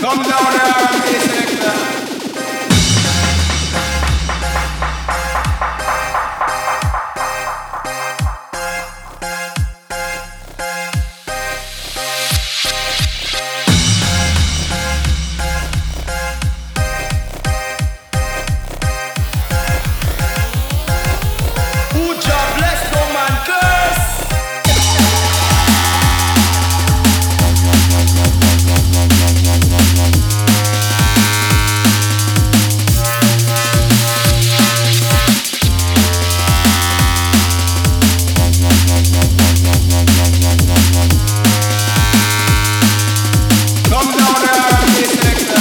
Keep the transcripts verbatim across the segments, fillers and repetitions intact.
Come down there and be selector. Who job bless no man curse. Come down there and be selector.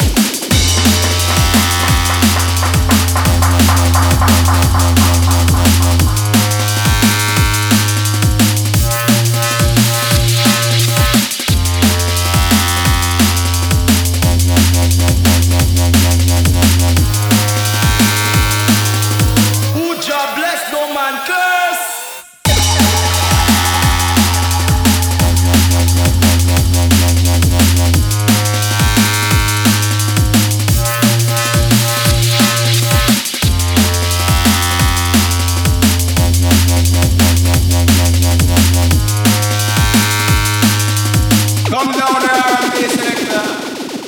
Who job bless no man curse. Come down there and be selector.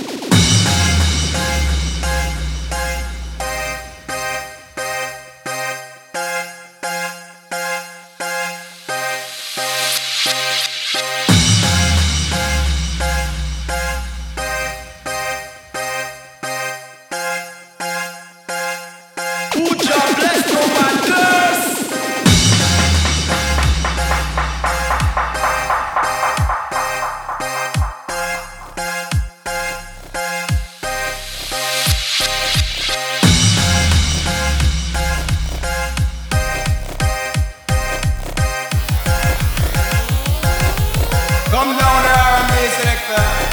Who job bless no man curse. Come down there and be selector.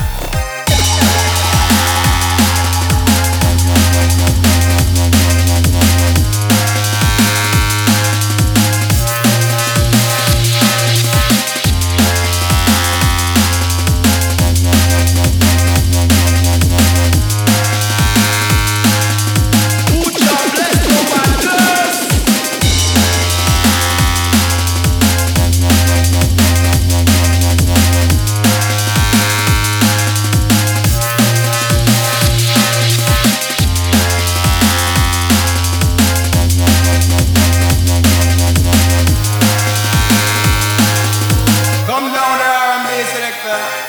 Who job bless no man curse. Come down there and be selector.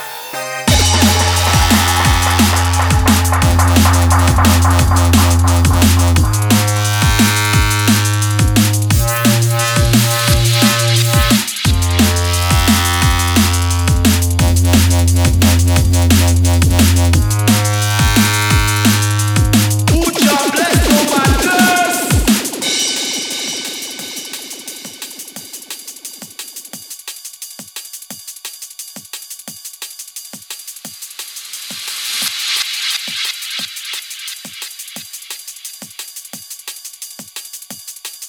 Who job bless no man curse.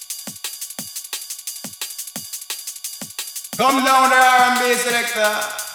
Come down there and be selector.